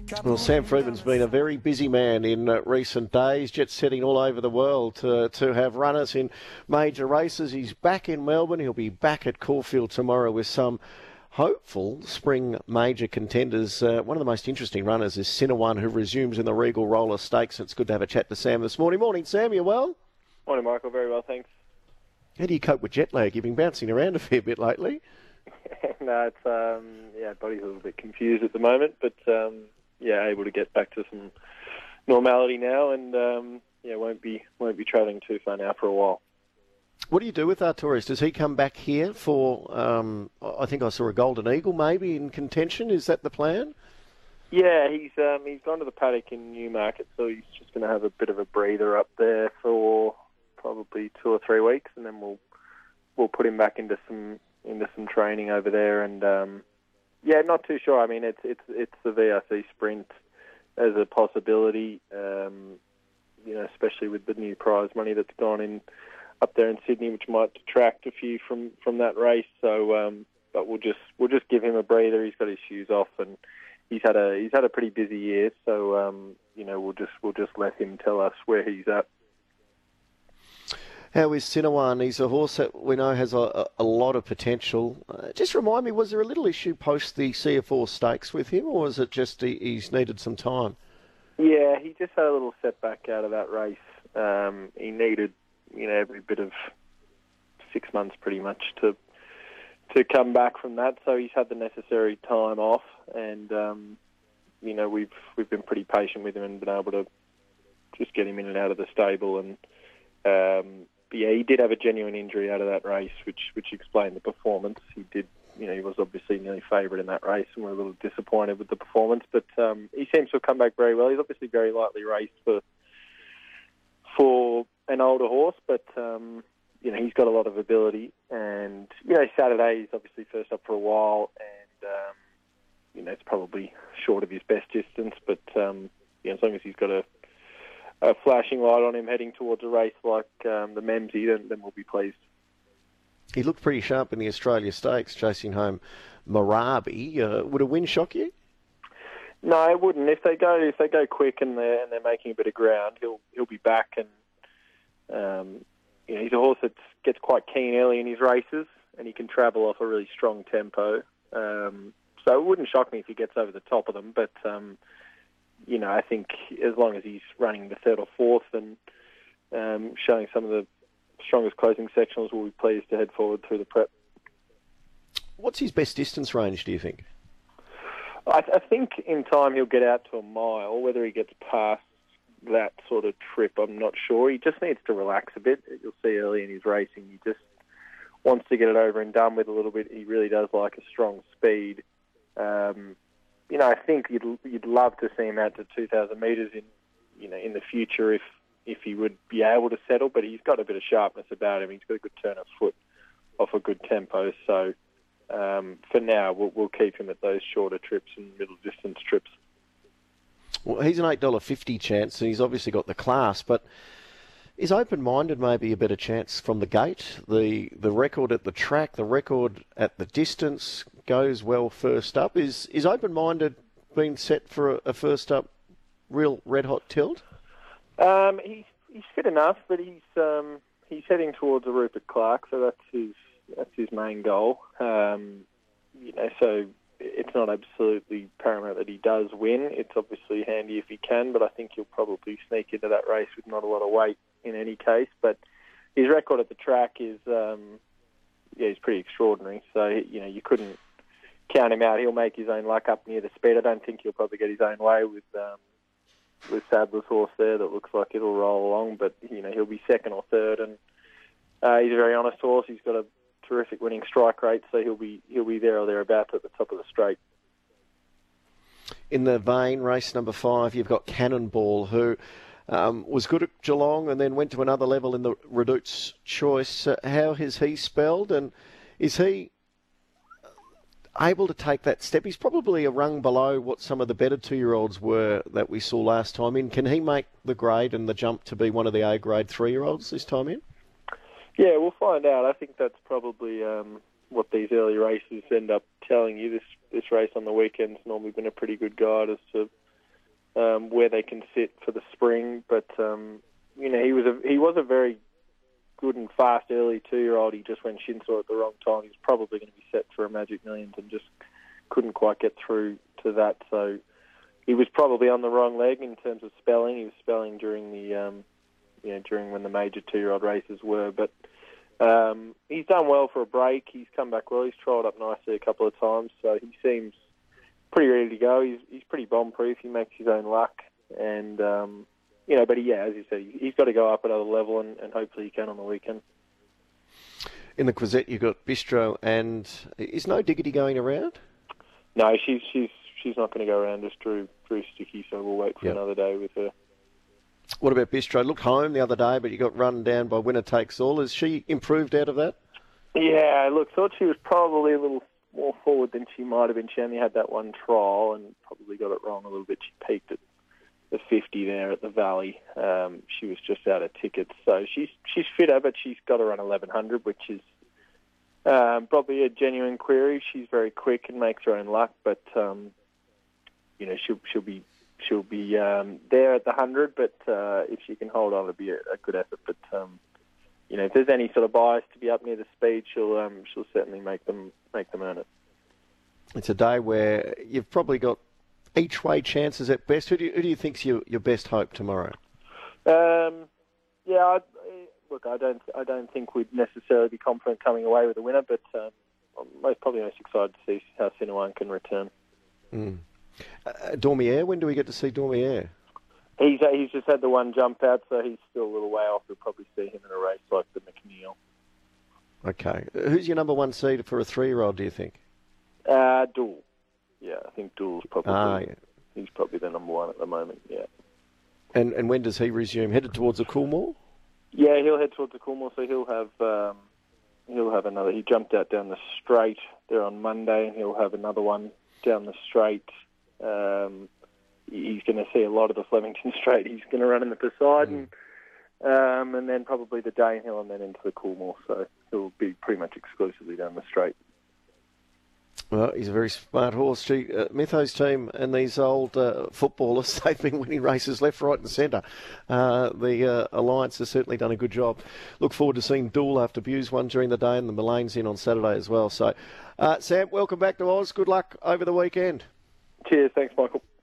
Well, Sam Freedman's been a very busy man in recent days, jet setting all over the world to have runners in major races. He's back in Melbourne. He'll be back at Caulfield tomorrow with some hopeful spring major contenders. One of the most interesting runners is Sinawan, who resumes in the Regal Roller Stakes. It's good to have a chat to Sam this morning. Morning, Sam. You well? Morning, Michael. Very well, thanks. How do you cope with jet lag? You've been bouncing around a fair bit lately. No, it's body's a little bit confused at the moment, but able to get back to some normality now, and won't be travelling too far now for a while. What do you do with Artorias? Does he come back here for? I think I saw a Golden Eagle maybe in contention. Is that the plan? Yeah, he's gone to the paddock in Newmarket, so he's just going to have a bit of a breather up there for probably 2 or 3 weeks, and then we'll put him back into some training over there. And not too sure. I mean, it's the VRC Sprint as a possibility. Especially with the new prize money that's gone in up there in Sydney, which might detract a few from that race. So, but we'll just give him a breather. He's got his shoes off, and he's had a pretty busy year. So, we'll just let him tell us where he's at. How is Sinawan? He's a horse that we know has a lot of potential. Just remind me, was there a little issue post the CF4 Stakes with him, or was it just he's needed some time? Yeah, he just had a little setback out of that race. He needed, every bit of 6 months pretty much to come back from that. So he's had the necessary time off, and we've been pretty patient with him and been able to just get him in and out of the stable. And he did have a genuine injury out of that race, which explained the performance. He did. He was obviously nearly favourite in that race, and we're a little disappointed with the performance. But he seems to have come back very well. He's obviously very lightly raced for an older horse, but he's got a lot of ability. And Saturday he's obviously first up for a while, and it's probably short of his best distance. But as long as he's got a flashing light on him heading towards a race like the Memsie, then we'll be pleased. He looked pretty sharp in the Australia Stakes, chasing home Marabi. Would a win shock you? No, it wouldn't. If they go quick and they're making a bit of ground, he'll be back. And he's a horse that gets quite keen early in his races, and he can travel off a really strong tempo. So it wouldn't shock me if he gets over the top of them. But I think as long as he's running the third or fourth and showing some of the strongest closing sectionals, we'll be pleased to head forward through the prep. What's his best distance range, do you think? I think in time he'll get out to a mile. Whether he gets past that sort of trip, I'm not sure. He just needs to relax a bit. You'll see early in his racing, he just wants to get it over and done with a little bit. He really does like a strong speed. I think you'd love to see him out to 2,000 metres in the future if he would be able to settle, but he's got a bit of sharpness about him. He's got a good turn of foot off a good tempo. So for now, we'll keep him at those shorter trips and middle distance trips. Well, he's an $8.50 chance, and he's obviously got the class, but is open-minded maybe a better chance from the gate? The record at the track, the record at the distance goes well first up. Is open-minded being set for a first up real red-hot tilt? He's fit enough, but he's heading towards a Rupert Clark, so that's his main goal. So it's not absolutely paramount that he does win. It's obviously handy if he can, but I think he'll probably sneak into that race with not a lot of weight in any case. But his record at the track is, he's pretty extraordinary. So you couldn't count him out. He'll make his own luck up near the speed. I don't think he'll probably get his own way with Sadler's horse there that looks like it'll roll along, but he'll be second or third, and he's a very honest horse. He's got a terrific winning strike rate, so he'll be there or thereabouts at the top of the straight. In the vein, race number 5, you've got Cannonball, who was good at Geelong and then went to another level in the Redout's Choice. How has he spelled, and is he able to take that step? He's probably a rung below what some of the better 2-year-olds were that we saw last time in. Can he make the grade and the jump to be one of the A-grade 3-year-olds this time in? Yeah, we'll find out. I think that's probably what these early races end up telling you. This race on the weekend's normally been a pretty good guide as to where they can sit for the spring. But he was a very good and fast early 2-year-old. He just went shin sore at the wrong time. He was probably going to be set for a Magic Millions and just couldn't quite get through to that. So he was probably on the wrong leg in terms of spelling. He was spelling during during when the major 2-year-old races were. But he's done well for a break. He's come back well. He's trialled up nicely a couple of times. So he seems pretty ready to go. He's pretty bomb-proof. He makes his own luck. And, but as you said, he's got to go up another level, and hopefully he can on the weekend. In the Quezette, you've got Bistro, and is No Diggity going around? No, she's not going to go around. Just Drew Sticky, so we'll wait for another day with her. What about Bistro? Looked home the other day, but you got run down by Winner Takes All. Has she improved out of that? Yeah, thought she was probably a little more forward than she might have been. She only had that one trial and probably got it wrong a little bit. She peaked at the 50 there at the Valley. She was just out of tickets. So she's fitter, but she's got to run 1100, which is probably a genuine query. She's very quick and makes her own luck, but she'll be there at the 100. But if she can hold on, it'll be a good effort. But if there's any sort of bias to be up near the speed, she'll certainly make them earn it. It's a day where you've probably got each way chances at best. Who do you think's your best hope tomorrow? I don't think we'd necessarily be confident coming away with a winner, but I'm probably most excited to see how Sinuan can return. Dormier, when do we get to see Dormier? He's just had the one jump out, so he's still a little way off. We'll probably see him in a race like the McNeil. Okay. Who's your number one seed for a 3-year-old, do you think? Duel. Yeah, I think Duel's probably he's probably the number one at the moment, yeah. And when does he resume? Headed towards the Coolmore? Yeah, he'll head towards the Coolmore, so he'll have another. He jumped out down the straight there on Monday, and he'll have another one down the straight. He's going to see a lot of the Flemington Straight. He's going to run in the Poseidon, and then probably the Danehill, and then into the Coolmore. So he'll be pretty much exclusively down the straight. Well, he's a very smart horse. Mythos team and these old footballers, they've been winning races left, right and centre. The Alliance has certainly done a good job. Look forward to seeing Duel after Buse won during the day, and the Mullane's in on Saturday as well. So, Sam, welcome back to Oz. Good luck over the weekend. Cheers. Thanks, Michael.